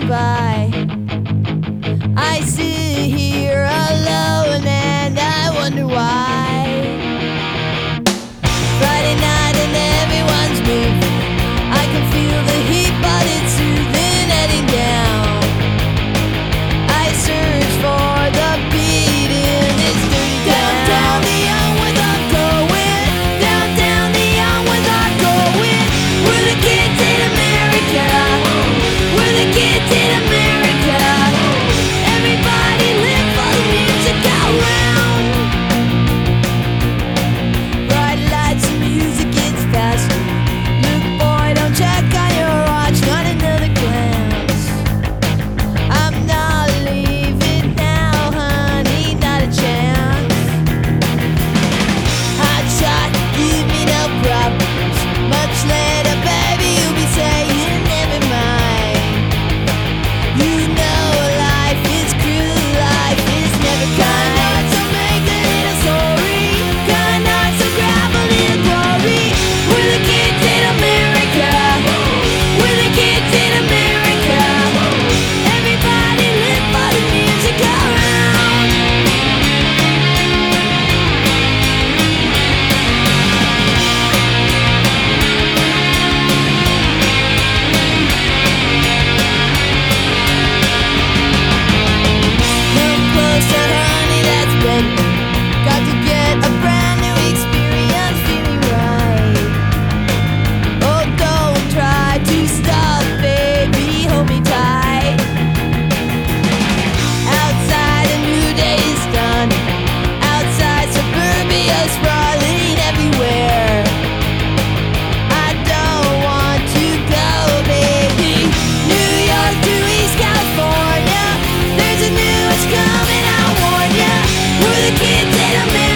by. I sit here alone and I wonder why. Friday night and everyone's moving. I can feel the heat, but it's soothing, heading down. I search for the beat in this dirty downtown. The young without going, downtown. The young without going. We're the kids in America. We're the kids in America. Everybody live for the music around. Bright lights and music gets faster. Look, boy, don't check on your watch. Not another glance. I'm not leaving now, honey, not a chance. Hot shot, give me no problems. Much later, baby, you'll be saying never mind. You know life is cruel, life is never kind. So make a little story, kind of so grab a little glory. We're the kids in America. We're the kids in America. Everybody live for the music around. Come closer, honey, that's better. Got to get a brand new experience, feeling right. Oh, don't try to stop, baby, hold me tight. Outside a new day is done. Outside suburbia sprawling everywhere. I don't want to go, baby. New York to East California. There's a new one coming, I warn ya. We're the kids in America.